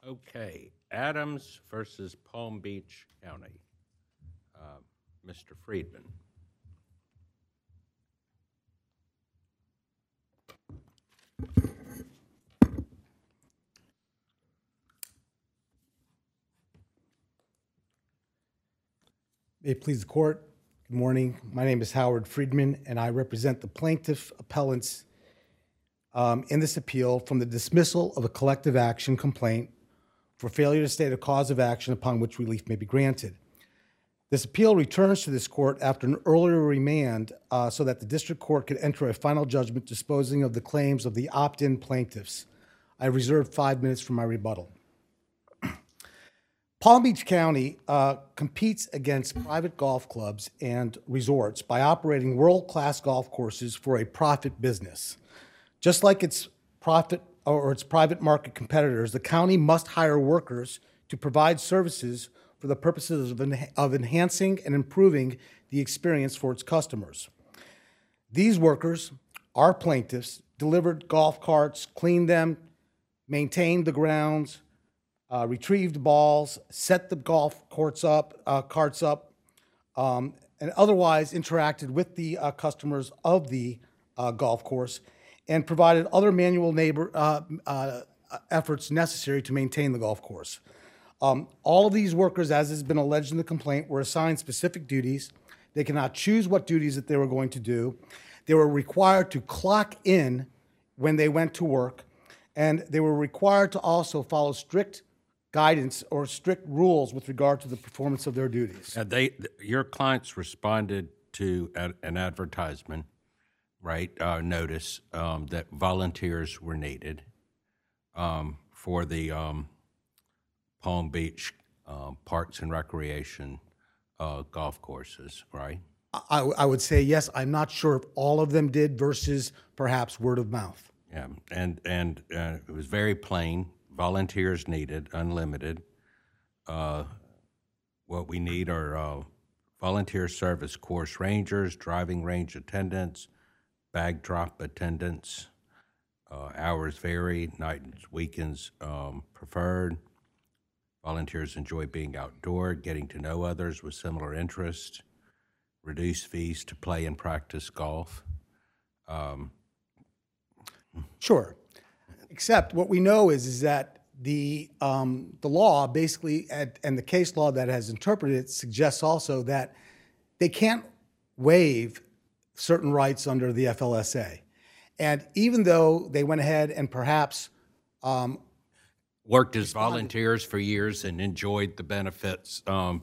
Okay, Adams versus Palm Beach County. Mr. Friedman. May it please the court. Good morning. My name is Howard Friedman, and I represent the plaintiff appellants in this appeal from the dismissal of a collective action complaint for failure to state a cause of action upon which relief may be granted. This appeal returns to this court after an earlier remand so that the district court could enter a final judgment disposing of the claims of the opt-in plaintiffs. I reserve 5 minutes for my rebuttal. Palm Beach County competes against private golf clubs and resorts by operating world-class golf courses for a profit business. Just like its private market competitors, the county must hire workers to provide services for the purposes of enhancing and improving the experience for its customers. These workers, our plaintiffs, delivered golf carts, cleaned them, maintained the grounds, retrieved balls, set the golf carts up, and otherwise interacted with the customers of the golf course and provided other manual efforts necessary to maintain the golf course. All of these workers, as has been alleged in the complaint, were assigned specific duties. They cannot choose what duties that they were going to do. They were required to clock in when they went to work, and they were required to also follow strict guidance or strict rules with regard to the performance of their duties. Your clients responded to an advertisement, right? Notice that volunteers were needed for the Palm Beach Parks and Recreation golf courses, right? I would say yes. I'm not sure if all of them did versus perhaps word of mouth. Yeah, and it was very plain. Volunteers needed, unlimited. What we need are volunteer service course rangers, driving range attendants, bag drop attendants. Hours vary, nights, weekends preferred. Volunteers enjoy being outdoor, getting to know others with similar interests, reduced fees to play and practice golf. Sure. Except what we know is that the law basically, and the case law that has interpreted it, suggests also that they can't waive certain rights under the FLSA. And even though they went ahead and perhaps worked as volunteers for years and enjoyed the benefits of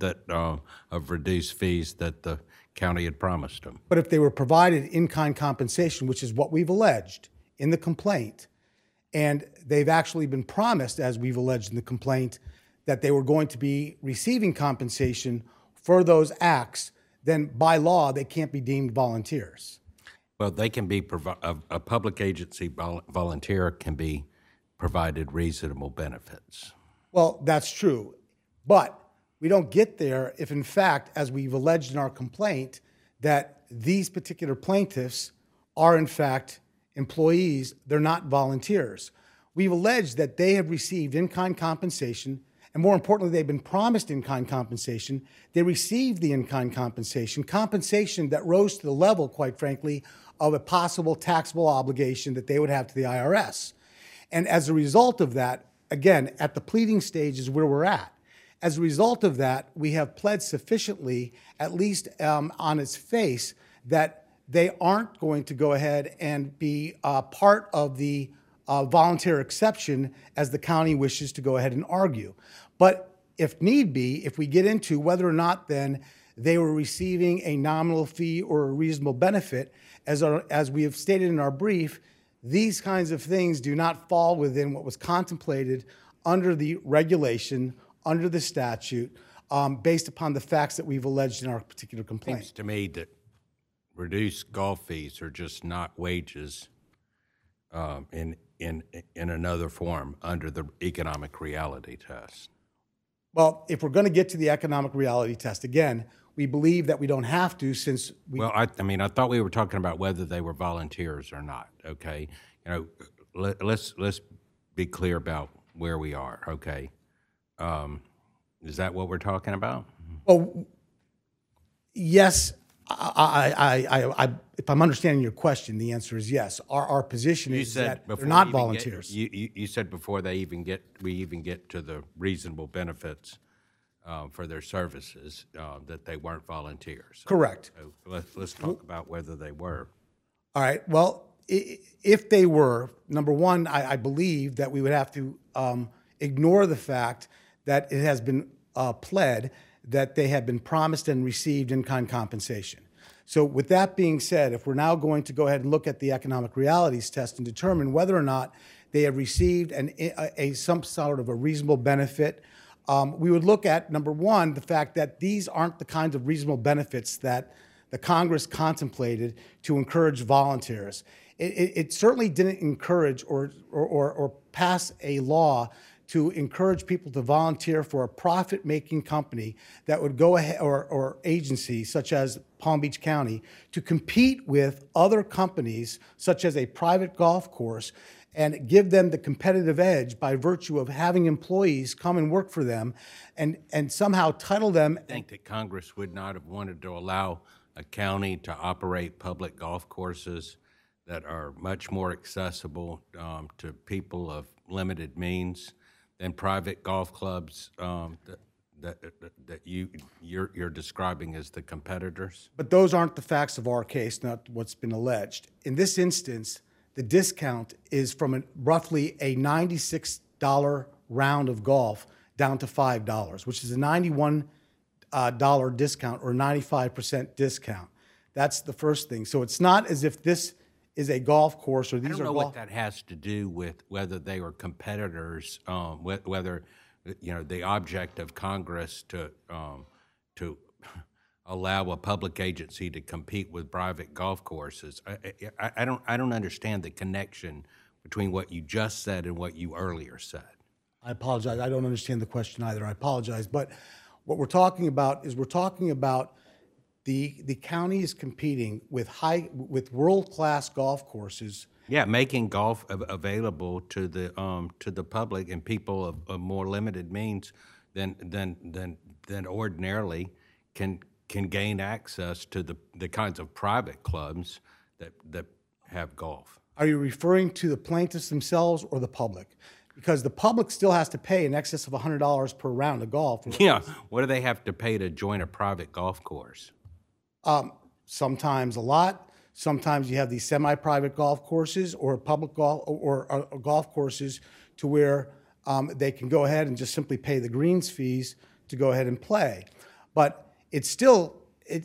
reduced fees that the county had promised them. But if they were provided in-kind compensation, which is what we've alleged in the complaint, and they've actually been promised, as we've alleged in the complaint, that they were going to be receiving compensation for those acts, then by law, they can't be deemed volunteers. Well, they can be, a public agency volunteer can be provided reasonable benefits. Well, that's true. But we don't get there if, in fact, as we've alleged in our complaint, that these particular plaintiffs are, in fact, employees. They're not volunteers. We've alleged that they have received in-kind compensation, and more importantly, they've been promised in-kind compensation. They received the in-kind compensation that rose to the level, quite frankly, of a possible taxable obligation that they would have to the IRS. And as a result of that, again, at the pleading stage is where we're at. As a result of that, we have pled sufficiently, at least on its face, that they aren't going to go ahead and be part of the volunteer exception as the county wishes to go ahead and argue. But if need be, if we get into whether or not then they were receiving a nominal fee or a reasonable benefit, as we have stated in our brief, these kinds of things do not fall within what was contemplated under the regulation, under the statute, based upon the facts that we've alleged in our particular complaint. Seems to me that reduced golf fees are just not wages in another form under the economic reality test. Well, if we're going to get to the economic reality test, again, we believe that we don't have to since we... Well, I thought we were talking about whether they were volunteers or not, okay? You know, let's be clear about where we are, okay? Is that what we're talking about? Well, yes. If I'm understanding your question, the answer is yes. Our position is that they're not volunteers. You said before we even get to the reasonable benefits for their services that they weren't volunteers. Correct. So let's talk about whether they were. All right. Well, if they were, number one, I believe that we would have to ignore the fact that it has been pled that they have been promised and received in-kind compensation. So with that being said, if we're now going to go ahead and look at the economic realities test and determine whether or not they have received some sort of a reasonable benefit, we would look at, number one, the fact that these aren't the kinds of reasonable benefits that the Congress contemplated to encourage volunteers. It certainly didn't encourage or pass a law to encourage people to volunteer for a profit-making company that would go ahead, or agency such as Palm Beach County, to compete with other companies such as a private golf course and give them the competitive edge by virtue of having employees come and work for them and somehow title them. I think that Congress would not have wanted to allow a county to operate public golf courses that are much more accessible to people of limited means than private golf clubs that you're describing as the competitors. But those aren't the facts of our case, not what's been alleged. In this instance, the discount is from roughly a $96 round of golf down to $5, which is a $91 discount or 95% discount. That's the first thing. So it's not as if this is a golf course or these are I don't know what that has to do with whether they were competitors, whether the object of Congress to allow a public agency to compete with private golf courses. I don't understand the connection between what you just said and what you earlier said. I apologize. I don't understand the question either. I apologize. But what we're talking about is the county is competing with world-class golf courses. Yeah, making golf available to the public and people of more limited means than ordinarily can gain access to the kinds of private clubs that have golf. Are you referring to the plaintiffs themselves or the public? Because the public still has to pay in excess of $100 per round of golf. Yeah, what do they have to pay to join a private golf course? Sometimes a lot. Sometimes you have these semi-private golf courses or public golf or golf courses to where they can go ahead and just simply pay the greens fees to go ahead and play. But it's still,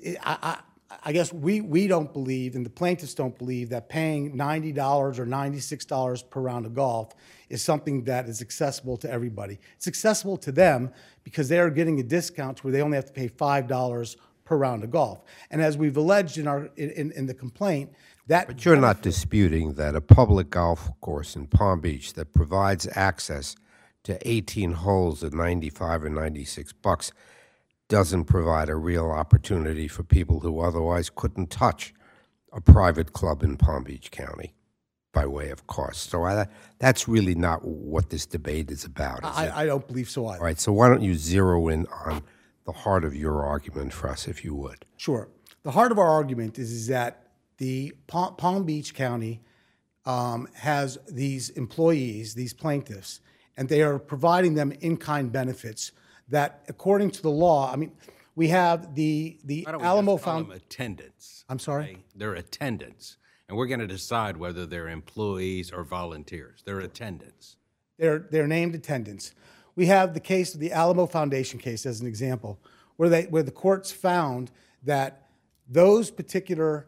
I guess we don't believe, and the plaintiffs don't believe, that paying $90 or $96 per round of golf is something that is accessible to everybody. It's accessible to them because they are getting a discount where they only have to pay $5 per round of golf. And as we've alleged in the complaint, that... But you're not disputing that a public golf course in Palm Beach that provides access to 18 holes at $95 or $96 doesn't provide a real opportunity for people who otherwise couldn't touch a private club in Palm Beach County by way of cost. So that's really not what this debate is about, is it? I don't believe so either. All right, so why don't you zero in on the heart of your argument for us, if you would. Sure. The heart of our argument is that the Palm Beach County has these employees, these plaintiffs, and they are providing them in-kind benefits that, according to the law, I mean, we have the Alamo Foundation. Attendants. I'm sorry? Okay? They're attendants. And we're going to decide whether they're employees or volunteers. They're attendants. They're named attendants. We have the case of the Alamo Foundation case as an example, where the courts found that those particular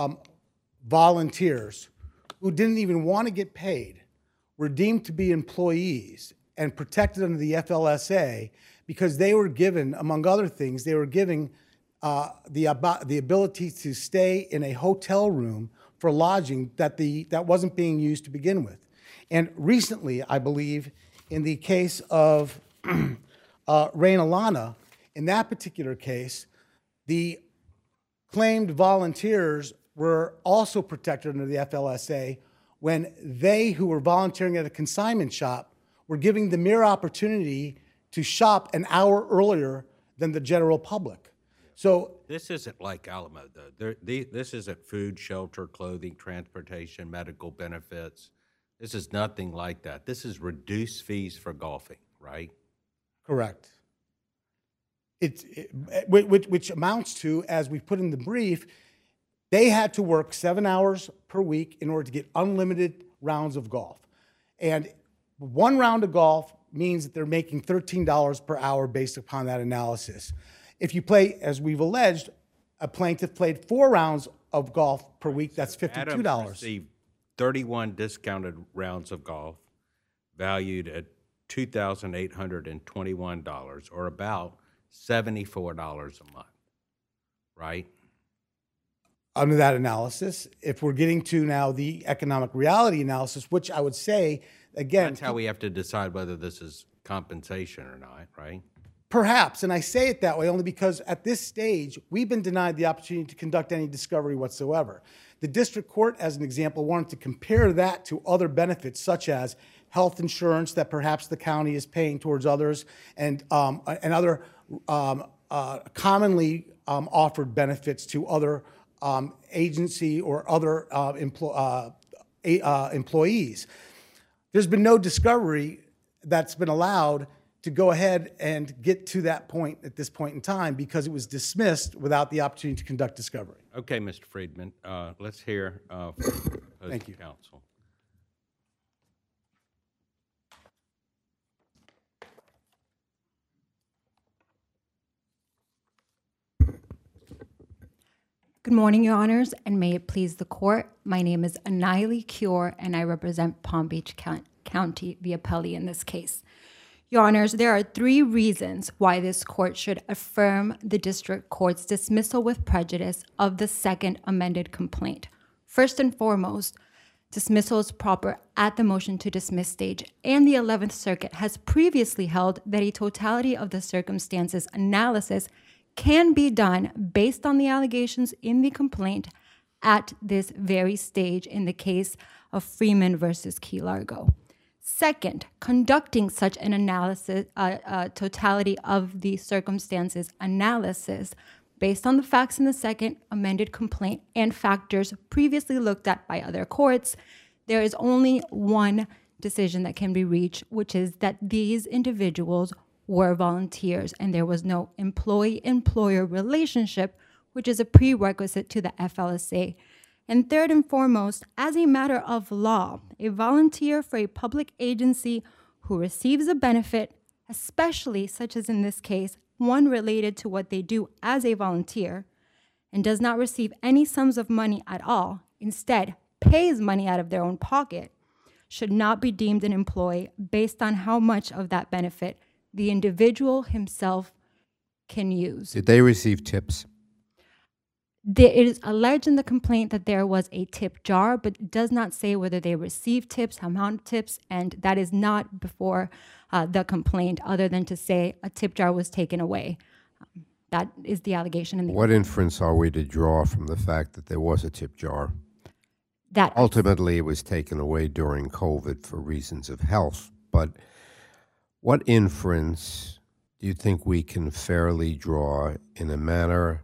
volunteers who didn't even want to get paid were deemed to be employees and protected under the FLSA because they were given, among other things, they were given the ability to stay in a hotel room for lodging that wasn't being used to begin with. And recently, I believe, in the case of Rain Alana, in that particular case, the claimed volunteers were also protected under the FLSA when they who were volunteering at a consignment shop we're giving the mere opportunity to shop an hour earlier than the general public. So This isn't like Alamo, though. This isn't food, shelter, clothing, transportation, medical benefits. This is nothing like that. This is reduced fees for golfing, right? correct. Which amounts to, as we put in the brief, they had to work 7 hours per week in order to get unlimited rounds of golf. And one round of golf means that they're making $13 per hour based upon that analysis. If you play, as we've alleged, a plaintiff played 4 rounds of golf per week, that's $52. Adams received 31 discounted rounds of golf valued at $2,821, or about $74 a month, right? Under that analysis, if we're getting to now the economic reality analysis, which I would say, again, That's how we have to decide whether this is compensation or not, right? perhaps, and I say it that way only because at this stage, we've been denied the opportunity to conduct any discovery whatsoever. The district court, as an example, wanted to compare that to other benefits, such as health insurance that perhaps the county is paying towards others, and other commonly offered benefits to other agency or other employees. There's been no discovery that's been allowed to go ahead and get to that point at this point in time because it was dismissed without the opportunity to conduct discovery. Okay, Mr. Friedman, let's hear from opposing counsel. Good morning, Your Honors, and may it please the court. My name is Anayli Cure, and I represent Palm Beach County, the appellee in this case. Your Honors, there are 3 reasons why this court should affirm the district court's dismissal with prejudice of the second amended complaint. First and foremost, dismissal is proper at the motion to dismiss stage, and the 11th Circuit has previously held that a totality of the circumstances analysis can be done based on the allegations in the complaint at this very stage in the case of Freeman versus Key Largo. Second, conducting such an analysis, totality of the circumstances analysis based on the facts in the second amended complaint and factors previously looked at by other courts, there is only one decision that can be reached, which is that these individuals were volunteers and there was no employee-employer relationship, which is a prerequisite to the FLSA. And third and foremost, as a matter of law, a volunteer for a public agency who receives a benefit, especially such as in this case, one related to what they do as a volunteer, and does not receive any sums of money at all, instead pays money out of their own pocket, should not be deemed an employee based on how much of that benefit the individual himself can use. Did they receive tips? It is alleged in the complaint that there was a tip jar, but it does not say whether they received tips, amount of tips, and that is not before the complaint, other than to say a tip jar was taken away. That is the allegation in the What inference are we to draw from the fact that there was a tip jar? that Ultimately, it was taken away during COVID for reasons of health, but what inference do you think we can fairly draw in a manner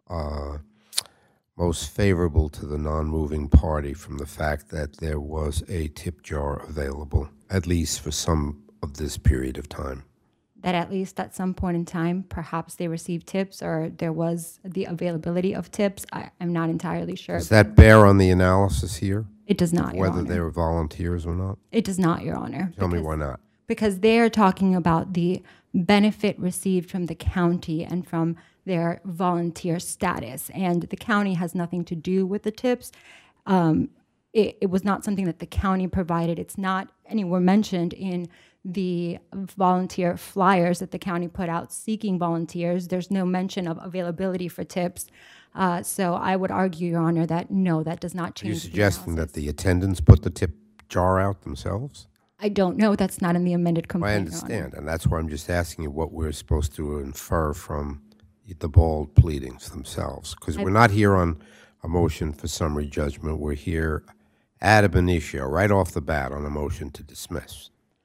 most favorable to the non-moving party from the fact that there was a tip jar available, at least for some of this period of time? that at least at some point in time, perhaps they received tips or there was the availability of tips. I'm not entirely sure. Does that bear on the analysis here, It does not, Your whether Honor. they were volunteers or not? It does not, Your Honor. Tell me because- why not. Because they're talking about the benefit received from the county and from their volunteer status. And the county has nothing to do with the tips. It was not something that the county provided. It's not anywhere mentioned in the volunteer flyers that the county put out seeking volunteers. There's no mention of availability for tips. So I would argue, Your Honor, that no, that does not Are change you the suggesting that analysis. the attendants put the tip jar out themselves? I don't know. That's not in the amended I complaint, Your Honor. understand, and that's why I'm just asking you what we're supposed to infer from the bald pleadings themselves, because we're not here on a motion for summary judgment. We're here ad initio, right off the bat, on a motion to dismiss.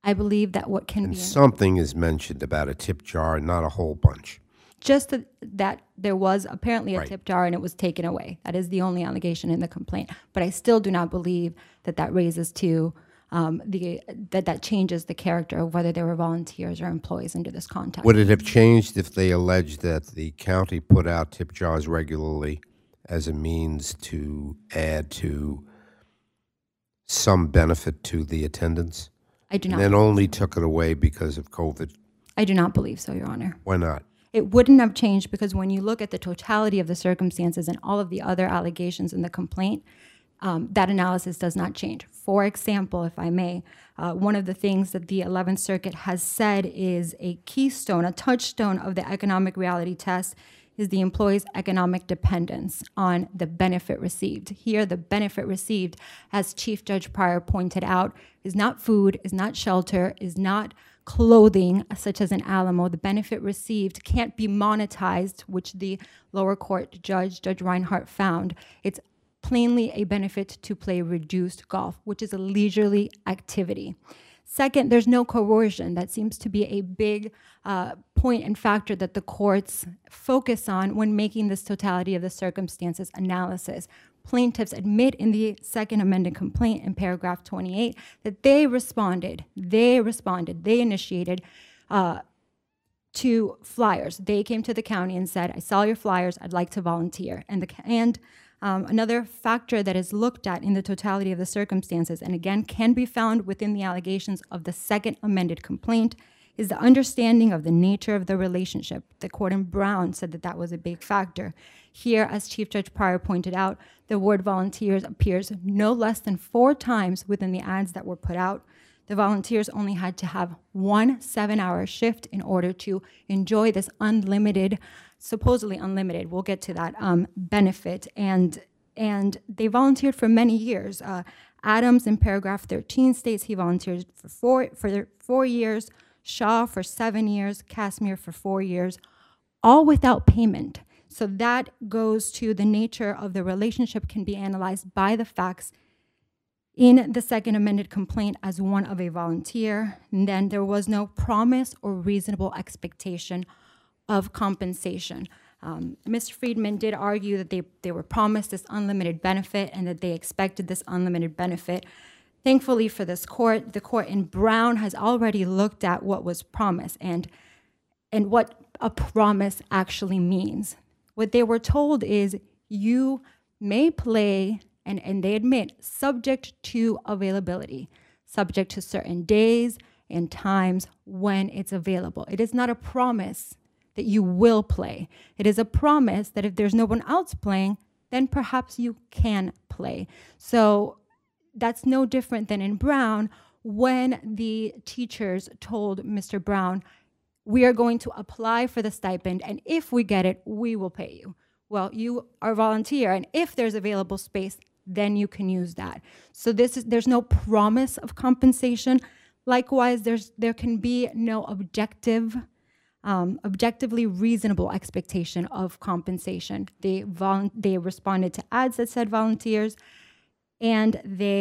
I believe that what can And be something is mentioned about a tip jar, not a whole bunch. just that there was apparently a Right. tip jar and it was taken away. That is the only allegation in the complaint. But I still do not believe that that raises to that changes the character of whether they were volunteers or employees under this context. Would it have changed if they alleged that the county put out tip jars regularly as a means to add to some benefit to the attendance, I do and not. then only took it away because of COVID? I do not believe so, Your Honor. Why not? It wouldn't have changed because when you look at the totality of the circumstances and all of the other allegations in the complaint, that analysis does not change. For example, if I may, one of the things that the 11th Circuit has said is a keystone, a touchstone of the economic reality test is the employee's economic dependence on the benefit received. Here, the benefit received, as Chief Judge Pryor pointed out, is not food, is not shelter, is not clothing, such as an Alamo. The benefit received can't be monetized, which the lower court judge, Judge Reinhart, found. It's plainly a benefit to play reduced golf, which is a leisurely activity. Second, there's no coercion. That seems to be a big point and factor that the courts focus on when making this totality of the circumstances analysis. Plaintiffs admit in the second amended complaint in paragraph 28 that they initiated to flyers. They came to the county and said, I saw your flyers, I'd like to volunteer. Another factor that is looked at in the totality of the circumstances, and again can be found within the allegations of the second amended complaint, is the understanding of the nature of the relationship. The court in Brown said that that was a big factor. Here, as Chief Judge Pryor pointed out, the word volunteers appears no less than 4 times within the ads that were put out. The volunteers only had to have 1 7-hour shift in order to enjoy this unlimited, supposedly unlimited, we'll get to that, benefit. And they volunteered for many years. Adams in paragraph 13 states he volunteered for 4 years, Shaw for 7 years, Casimir for 4 years, all without payment. So that goes to the nature of the relationship can be analyzed by the facts in the second amended complaint as one of a volunteer. And then there was no promise or reasonable expectation of compensation. Mr. Friedman did argue that they were promised this unlimited benefit and that they expected this unlimited benefit. Thankfully for this court, the court in Brown has already looked at what was promised and what a promise actually means. What they were told is you may play, and they admit, subject to availability, subject to certain days and times when it's available. It is not a promise that you will play. It is a promise that if there's no one else playing, then perhaps you can play. So that's no different than in Brown when the teachers told Mr. Brown, we are going to apply for the stipend, and if we get it, we will pay you. Well, you are a volunteer, and if there's available space, then you can use that. So there's no promise of compensation. Likewise, there can be no objectively reasonable expectation of compensation. They responded to ads that said volunteers, and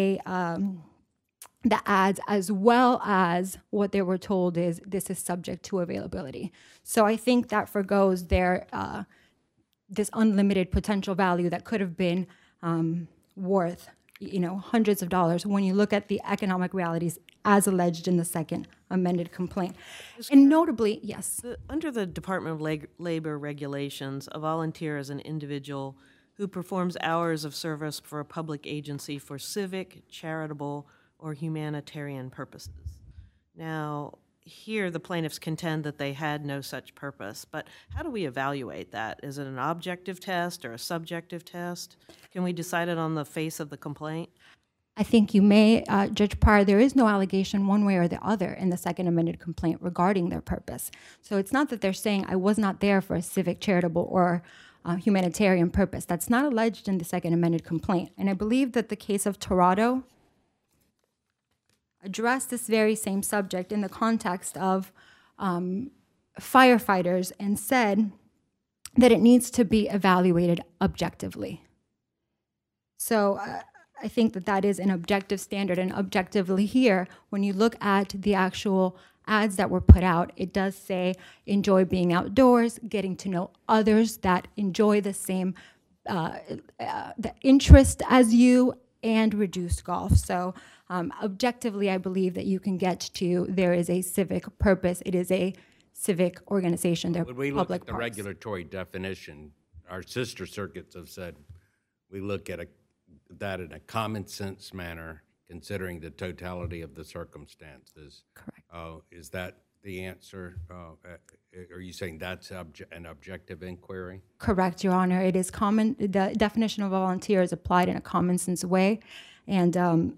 the ads, as well as what they were told, is this is subject to availability. So I think that forgoes this unlimited potential value that could have been worth hundreds of dollars when you look at the economic realities as alleged in the second amended complaint. And notably, yes. Under the Department of Labor regulations, a volunteer is an individual who performs hours of service for a public agency for civic, charitable, or humanitarian purposes. Now, here the plaintiffs contend that they had no such purpose, but how do we evaluate that? Is it an objective test or a subjective test? Can we decide it on the face of the complaint? I think you may, Judge Pryor, there is no allegation one way or the other in the second amended complaint regarding their purpose. So it's not that they're saying, I was not there for a civic, charitable, or humanitarian purpose. That's not alleged in the second amended complaint. And I believe that the case of Torado addressed this very same subject in the context of firefighters and said that it needs to be evaluated objectively. So I think that that is an objective standard, and objectively here, when you look at the actual ads that were put out, it does say enjoy being outdoors, getting to know others that enjoy the same the interest as you, and reduce golf. So objectively, I believe that you can get to there is a civic purpose. It is a civic organization. They're When we look public at the parks. regulatory definition, our sister circuits have said we look at that in a common sense manner, considering the totality of the circumstances. Correct. Is that the answer? Are you saying that's an objective inquiry? Correct, Your Honor. It is common. The definition of volunteer is applied in a common sense way, and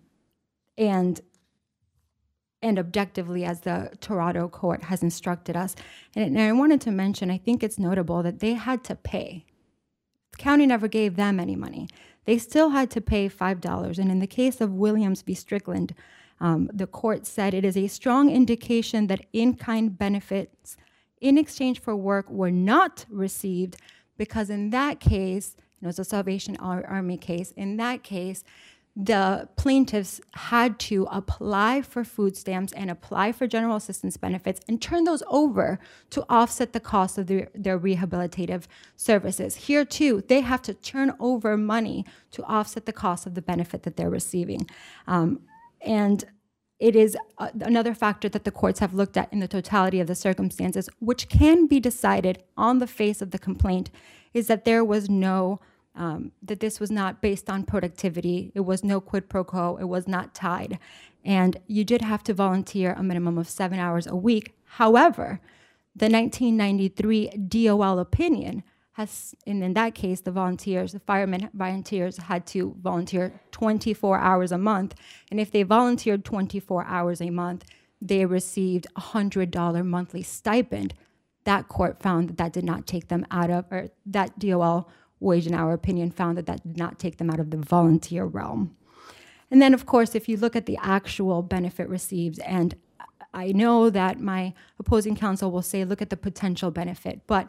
objectively, as the Toronto court has instructed us. And I wanted to mention, I think it's notable that they had to pay. The county never gave them any money. They still had to pay $5. And in the case of Williams v. Strickland, the court said it is a strong indication that in-kind benefits in exchange for work were not received, because in that case, it was a Salvation Army case, in that case, the plaintiffs had to apply for food stamps and apply for general assistance benefits and turn those over to offset the cost of their rehabilitative services. Here, too, they have to turn over money to offset the cost of the benefit that they're receiving. And it is another factor that the courts have looked at in the totality of the circumstances, which can be decided on the face of the complaint, is that there was no that this was not based on productivity. It was no quid pro quo. It was not tied. And you did have to volunteer a minimum of 7 hours a week. However, the 1993 DOL opinion has, and in that case, the firemen volunteers had to volunteer 24 hours a month. And if they volunteered 24 hours a month, they received a $100 monthly stipend. That court found that did not take them out of, or that DOL wage and hour opinion found that did not take them out of the volunteer realm. And then, of course, if you look at the actual benefit received, and I know that my opposing counsel will say, look at the potential benefit, but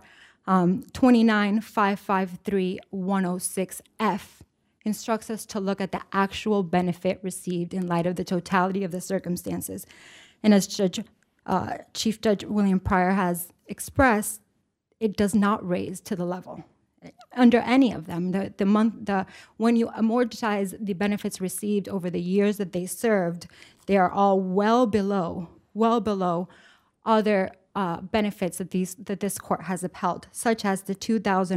29553-106F instructs us to look at the actual benefit received in light of the totality of the circumstances. And as Chief Judge William Pryor has expressed, it does not raise to the level under any of them. When you amortize the benefits received over the years that they served, they are all well below other benefits that this court has upheld, such as the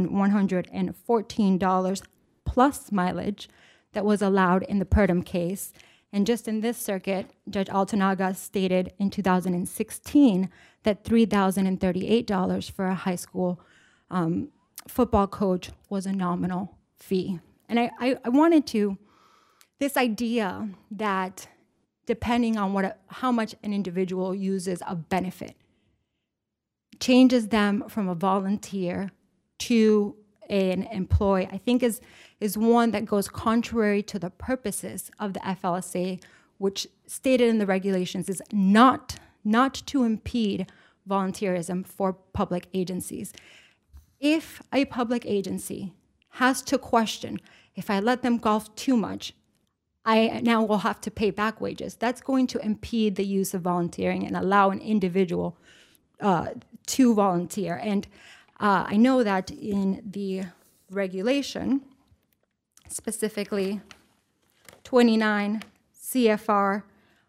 $2,114 plus mileage that was allowed in the Purdom case. And just in this circuit, Judge Altanaga stated in 2016 that $3,038 for a high school football coach was a nominal fee. And I wanted to, this idea that depending on how much an individual uses a benefit changes them from a volunteer to an employee, I think is one that goes contrary to the purposes of the FLSA, which stated in the regulations is not to impede volunteerism for public agencies. If a public agency has to question, if I let them golf too much, I now will have to pay back wages, that's going to impede the use of volunteering and allow an individual to volunteer. And I know that in the regulation, specifically 29 CFR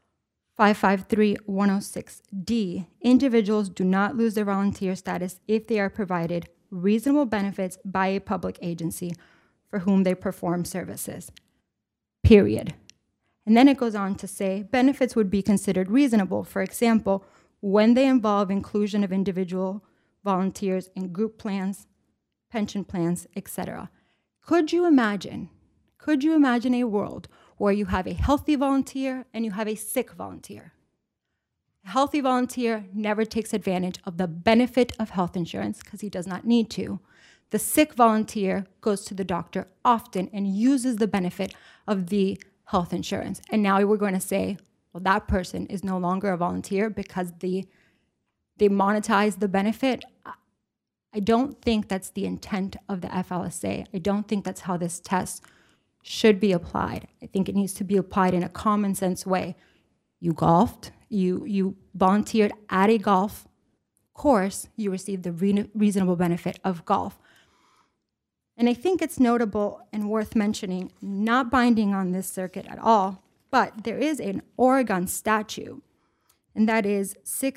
553-106D, individuals do not lose their volunteer status if they are provided reasonable benefits by a public agency for whom they perform services, period. And then it goes on to say benefits would be considered reasonable, for example, when they involve inclusion of individual volunteers in group plans, pension plans, etc. Could you imagine a world where you have a healthy volunteer and you have a sick volunteer? A healthy volunteer never takes advantage of the benefit of health insurance because he does not need to. The sick volunteer goes to the doctor often and uses the benefit of the health insurance. And now we're going to say, well, that person is no longer a volunteer because they monetize the benefit. I don't think that's the intent of the FLSA. I don't think that's how this test should be applied. I think it needs to be applied in a common sense way. You golfed, you volunteered at a golf course, you received the reasonable benefit of golf. And I think it's notable and worth mentioning, not binding on this circuit at all, but there is an Oregon statute, and that is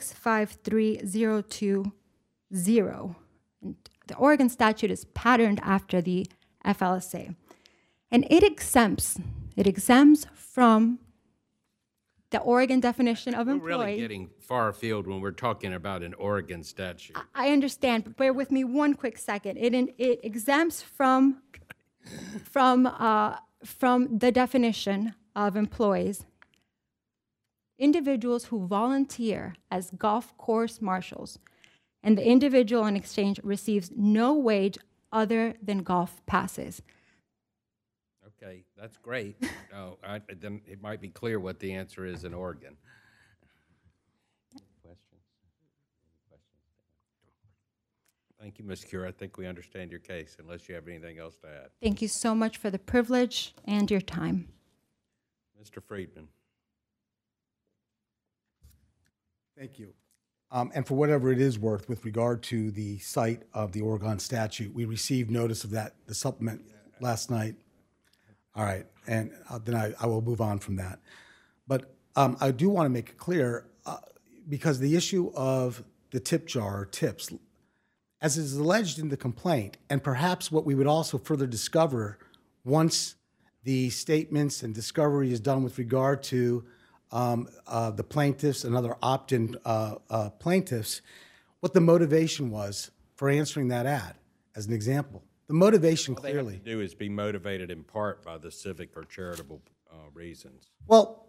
653020. And the Oregon statute is patterned after the FLSA. And it exempts from the Oregon definition of We're employee. really getting far afield when we're talking about an Oregon statute. I understand, but bear with me one quick second. It exempts from the definition of employees individuals who volunteer as golf course marshals, and the individual in exchange receives no wage other than golf passes. Okay, that's great. Then it might be clear what the answer is in Oregon. Questions? Thank you, Ms. Cure. I think we understand your case, unless you have anything else to add. Thank you so much for the privilege and your time. Mr. Friedman. Thank you. And for whatever it is worth, with regard to the site of the Oregon statute, we received notice of that, the supplement, last night. All right, and then I will move on from that. But I do want to make it clear, because the issue of the tip jar, or tips, as is alleged in the complaint, and perhaps what we would also further discover once the statements and discovery is done with regard to the plaintiffs and other opt-in plaintiffs, what the motivation was for answering that ad, as an example. The motivation clearly. All they have to do is be motivated in part by the civic or charitable reasons. Well,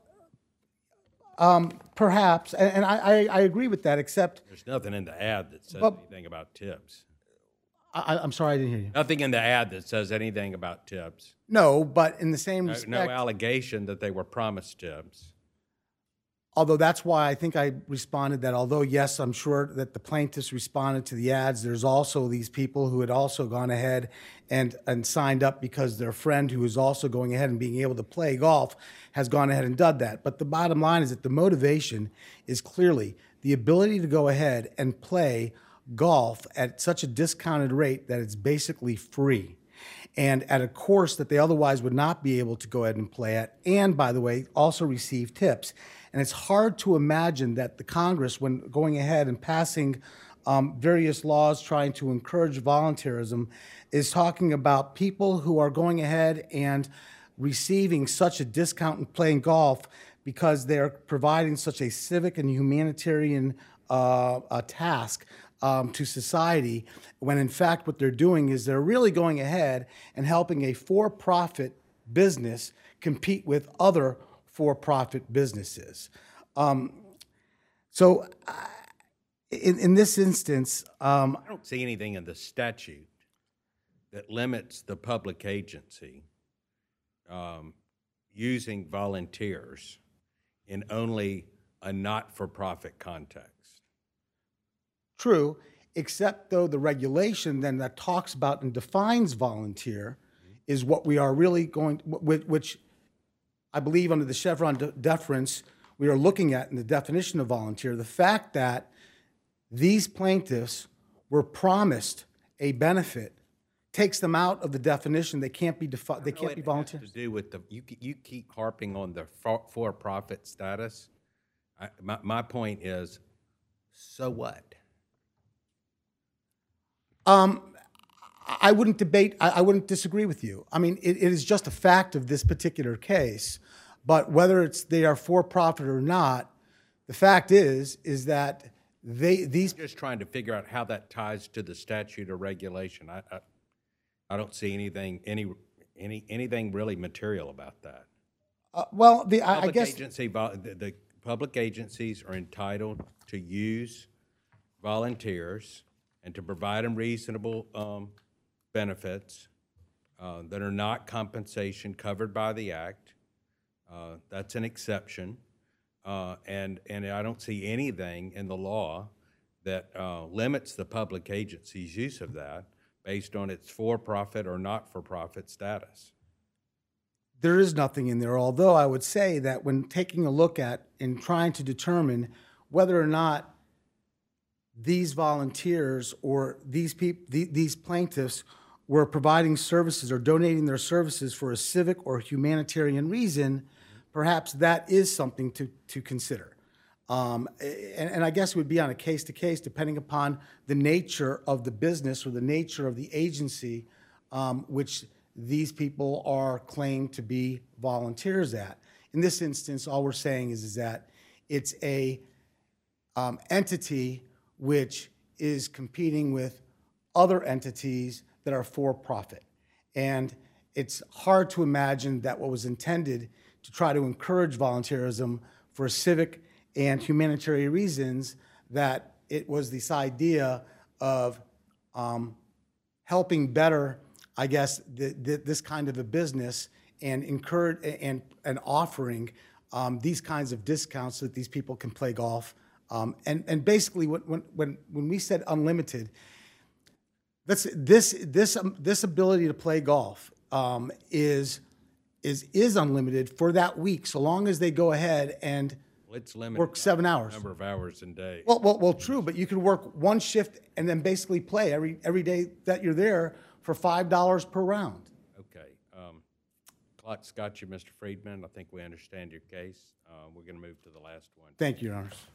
perhaps, and I agree with that, except. There's nothing in the ad that says anything about tips. I'm sorry, I didn't hear you. Nothing in the ad that says anything about tips. No, but in the same respect. No allegation that they were promised tips. Although that's why I think I responded that, although, yes, I'm sure that the plaintiffs responded to the ads, there's also these people who had also gone ahead and signed up because their friend who is also going ahead and being able to play golf has gone ahead and done that. But the bottom line is that the motivation is clearly the ability to go ahead and play golf at such a discounted rate that it's basically free, and at a course that they otherwise would not be able to go ahead and play at, and, by the way, also receive tips. And it's hard to imagine that the Congress, when going ahead and passing various laws trying to encourage volunteerism, is talking about people who are going ahead and receiving such a discount in playing golf because they're providing such a civic and humanitarian task to society, when in fact what they're doing is they're really going ahead and helping a for-profit business compete with other for-profit businesses. So in this instance, I don't see anything in the statute that limits the public agency using volunteers in only a not-for-profit context. True, except though the regulation then that talks about and defines volunteer is what we are really going, which I believe under the Chevron deference we are looking at in the definition of volunteer, the fact that these plaintiffs were promised a benefit takes them out of the definition. They can't be they can't be volunteers. It has to do with you keep harping on the for-profit status. My point is, so what? I wouldn't debate. I wouldn't disagree with you. I mean, it is just a fact of this particular case. But whether they are for profit or not, the fact is that these. I'm just trying to figure out how that ties to the statute or regulation. I don't see anything really material about that. Well, I guess the public agencies are entitled to use volunteers and to provide them reasonable benefits that are not compensation covered by the Act. That's an exception. And I don't see anything in the law that limits the public agency's use of that based on its for-profit or not-for-profit status. there is nothing in there, although I would say that when taking a look at and trying to determine whether or not these volunteers or these plaintiffs were providing services or donating their services for a civic or humanitarian reason, perhaps that is something to consider. And I guess it would be on a case-to-case depending upon the nature of the business or the nature of the agency which these people are claimed to be volunteers at. In this instance, all we're saying is that it's a entity which is competing with other entities that are for-profit. And it's hard to imagine that what was intended to try to encourage volunteerism for civic and humanitarian reasons, that it was this idea of helping better, I guess, this kind of a business and encourage and offering these kinds of discounts so that these people can play golf. And basically, when we said unlimited, this ability to play golf is unlimited for that week, so long as they go ahead and It's limited. work 7 hours. Number of hours in day. Well, true, but you can work one shift and then basically play every day that you're there for $5 per round. Okay. Clock's got you, Mr. Friedman. I think we understand your case. We're going to move to the last one. Thank you, Your Honors.